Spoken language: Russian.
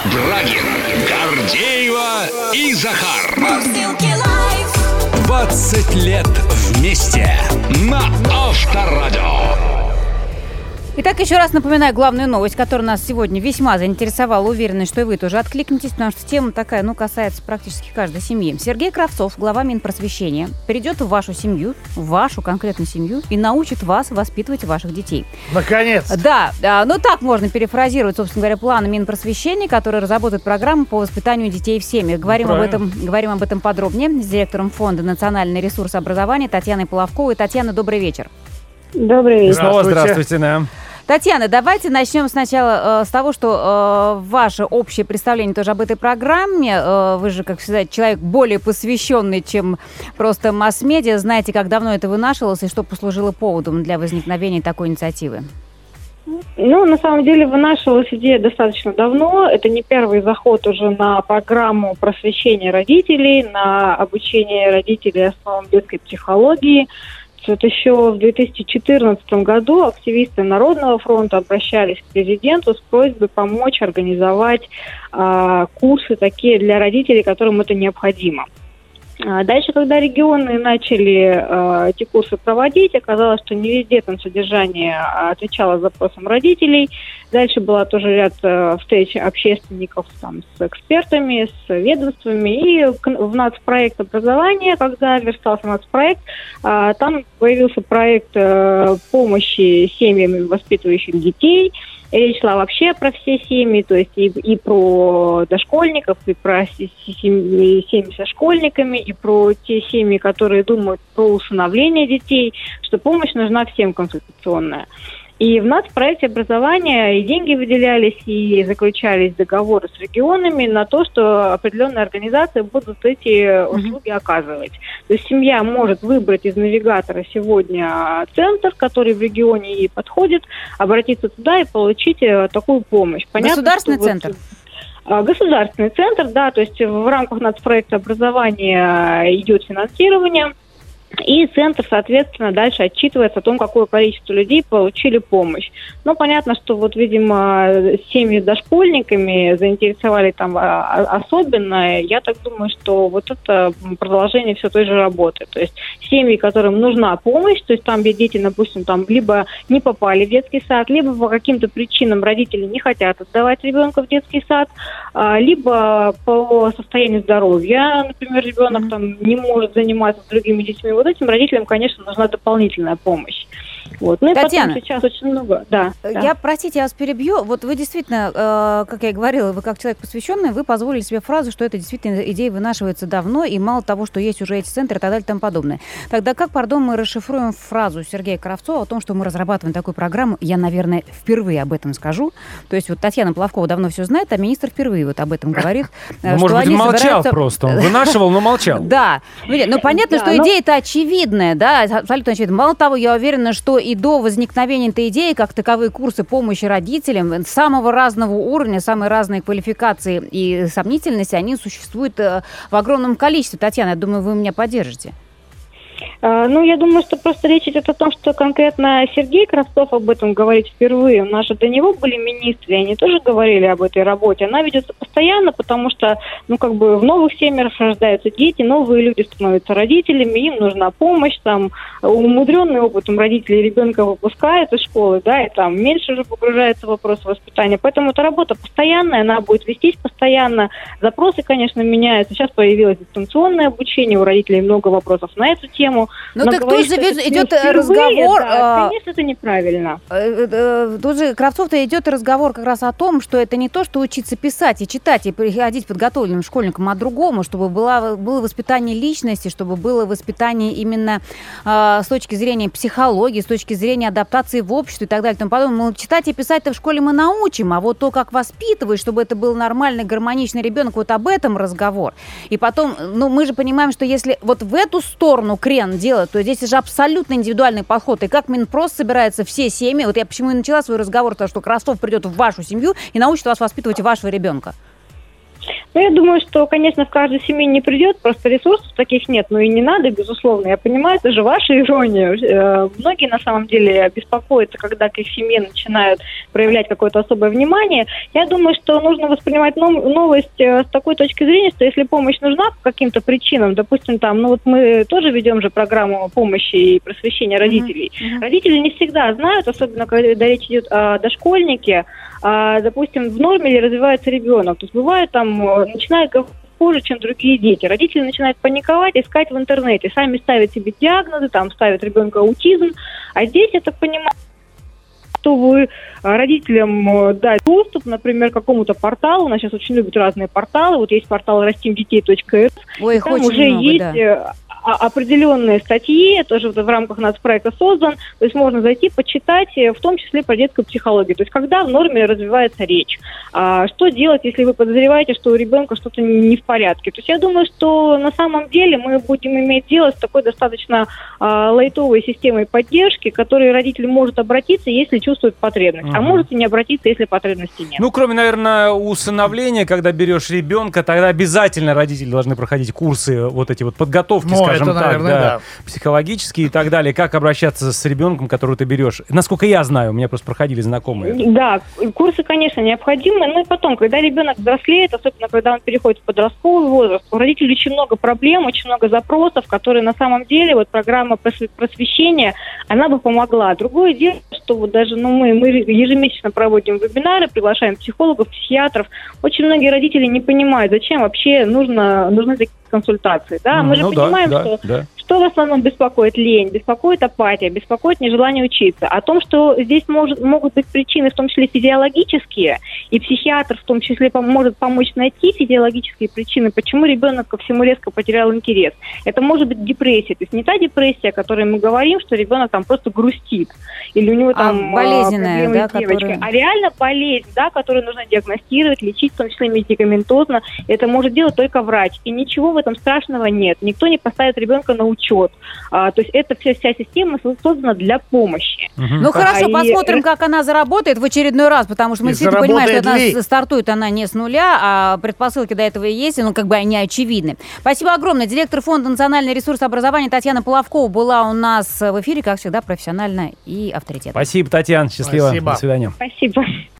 Брагин, Гордеева и Захар. 20 лет вместе на Авторадио. Итак, еще раз напоминаю главную новость, которая нас сегодня весьма заинтересовала. Уверена, что и вы тоже откликнетесь, потому что тема такая, касается практически каждой семьи. Сергей Кравцов, глава Минпросвещения, придет в вашу семью, в вашу конкретную семью, и научит вас воспитывать ваших детей. Наконец-то! Да, так можно перефразировать, собственно говоря, планы Минпросвещения, которые разработают программу по воспитанию детей в семьях. Говорим об этом подробнее с директором Фонда «Национальный ресурс образования» Татьяной Половковой. Татьяна, добрый вечер. Добрый вечер. Здравствуйте, да. Татьяна, давайте начнем сначала с того, что ваше общее представление тоже об этой программе. Вы же, как всегда, человек более посвященный, чем просто масс-медиа. Знаете, как давно это вынашивалось и что послужило поводом для возникновения такой инициативы? На самом деле вынашивалась идея достаточно давно. Это не первый заход уже на программу просвещения родителей, на обучение родителей основам детской психологии. Вот еще в 2014 году активисты Народного фронта обращались к президенту с просьбой помочь организовать курсы такие для родителей, которым это необходимо. Дальше, когда регионы начали эти курсы проводить, оказалось, что не везде там содержание отвечало запросам родителей. Дальше была тоже ряд встреч общественников с экспертами, с ведомствами. И в нацпроект образования, когда верстался нацпроект, там появился проект помощи семьям, воспитывающим детей. Речь шла вообще про все семьи, то есть и про дошкольников, и про семьи со школьниками, и про те семьи, которые думают про усыновление детей, что помощь нужна всем консультационная. И в нацпроекте образования и деньги выделялись, и заключались договоры с регионами на то, что определенные организации будут эти услуги оказывать. То есть семья может выбрать из навигатора сегодня центр, который в регионе ей подходит, обратиться туда и получить такую помощь. Понятно, государственный центр? Государственный центр, да, то есть в рамках нацпроекта образования идет финансирование. И центр, соответственно, дальше отчитывается о том, какое количество людей получили помощь. Понятно, что видимо, семьи с дошкольниками заинтересовали там особенно. Я так думаю, что это продолжение все той же работы. То есть семьи, которым нужна помощь, то есть там, где дети, допустим, либо не попали в детский сад, либо по каким-то причинам родители не хотят отдавать ребенка в детский сад, либо по состоянию здоровья, например, ребенок не может заниматься с другими детьми. Этим родителям, конечно, нужна дополнительная помощь. И Татьяна, потом сейчас очень много. Да. Простите, я вас перебью. Вы действительно, как я и говорила, вы как человек посвященный, вы позволили себе фразу, что это действительно идея вынашивается давно, и мало того, что есть уже эти центры и так далее и тому подобное. Тогда как, мы расшифруем фразу Сергея Кравцова о том, что мы разрабатываем такую программу? Я, наверное, впервые об этом скажу. То есть Татьяна Половкова давно все знает, а министр впервые об этом говорит. Может быть, молчал просто. Он вынашивал, но молчал. Да. Понятно, что идея-то очевидная, да, абсолютно очевидная. Мало того, я уверена, что и до возникновения этой идеи, как таковые курсы помощи родителям самого разного уровня, самой разной квалификации и сомнительности, они существуют в огромном количестве. Татьяна, я думаю, вы меня поддержите. Я думаю, что просто речь идет о том, что конкретно Сергей Кравцов об этом говорит впервые. У нас же до него были министры, и они тоже говорили об этой работе. Она ведется постоянно, потому что, в новых семьях рождаются дети, новые люди становятся родителями, им нужна помощь, умудренный опытом родителей ребенка выпускают из школы, да, и меньше уже погружается в вопрос воспитания. Поэтому эта работа постоянная, она будет вестись постоянно. Запросы, конечно, меняются. Сейчас появилось дистанционное обучение, у родителей много вопросов на эту тему. Так тут же идет разговор... Да, конечно, это неправильно. Тут же, Кравцов-то идет разговор как раз о том, что это не то, что учиться писать и читать, и приходить подготовленным школьникам, а другому, чтобы было воспитание личности, чтобы было воспитание именно с точки зрения психологии, с точки зрения адаптации в обществе и так далее. И тому подобное. Читать и писать-то в школе мы научим, а то, как воспитывать, чтобы это был нормальный, гармоничный ребенок, об этом разговор. И потом, мы же понимаем, что если в эту сторону крен делать, то здесь же абсолютно индивидуальный подход. И как Минпрос собирается все семьи, я почему и начала свой разговор, то, что Кравцов придет в вашу семью и научит вас воспитывать вашего ребенка. Ну, я думаю, что, конечно, в каждой семье не придет, просто ресурсов таких нет, но и не надо, безусловно. Я понимаю, это же ваша ирония. Многие, на самом деле, беспокоятся, когда к их семье начинают проявлять какое-то особое внимание. Я думаю, что нужно воспринимать новость с такой точки зрения, что если помощь нужна по каким-то причинам, допустим, там, ну вот мы тоже ведем же программу помощи и просвещения родителей. Родители не всегда знают, особенно когда речь идет о дошкольнике, допустим, в норме ли развивается ребенок. То есть бывает там, начинает говорить хуже, чем другие дети. Родители начинают паниковать, искать в интернете, сами ставят себе диагнозы, там ставят ребенку аутизм. А здесь, я так понимаю, что вы родителям дать доступ, например, к какому-то порталу. У нас сейчас очень любят разные порталы. Вот есть портал rastimdetей.рф. Ой, их там очень уже много, есть да. определенные статьи, тоже в рамках нацпроекта создан, то есть можно зайти, почитать, в том числе про детскую психологию, то есть когда в норме развивается речь, что делать, если вы подозреваете, что у ребенка что-то не в порядке. То есть я думаю, что на самом деле мы будем иметь дело с такой достаточно лайтовой системой поддержки, к которой родитель может обратиться, если чувствует потребность, а может и не обратиться, если потребности нет. Ну, кроме, наверное, усыновления, когда берешь ребенка, тогда обязательно родители должны проходить курсы вот эти вот подготовки, скажем так, наверное, да, психологические и так далее. Как обращаться с ребенком, которого ты берешь? Насколько я знаю, у меня просто проходили знакомые. Да, курсы, конечно, необходимы. Ну и потом, когда ребенок взрослеет, особенно когда он переходит в подростковый возраст, у родителей очень много проблем, очень много запросов, которые на самом деле, вот программа просвещения, она бы помогла. Другое дело, что вот даже мы ежемесячно проводим вебинары, приглашаем психологов, психиатров. Очень многие родители не понимают, зачем вообще нужны такие консультации. Да? Мы же понимаем, что в основном беспокоит лень, беспокоит апатия, беспокоит нежелание учиться. О том, что здесь могут быть причины, в том числе физиологические, и психиатр в том числе может помочь найти физиологические причины, почему ребенок ко всему резко потерял интерес. Это может быть депрессия. То есть не та депрессия, о которой мы говорим, что ребенок там просто грустит, или у него там болезненная, да, с девочкой. А реально болезнь, да, которую нужно диагностировать, лечить, в том числе медикаментозно. Это может делать только врач. И ничего в этом страшного нет. Никто не поставит ребенка на учет. То есть это вся система создана для помощи. Ну хорошо, посмотрим, как она заработает в очередной раз, потому что мы действительно понимаем, что она стартует она не с нуля, а предпосылки до этого и есть, но как бы они очевидны. Спасибо огромное. Директор Фонда национальный ресурс образования Татьяна Половкова была у нас в эфире, как всегда, профессионально и авторитетно. Спасибо, Татьяна. Счастливо. Спасибо. До свидания. Спасибо.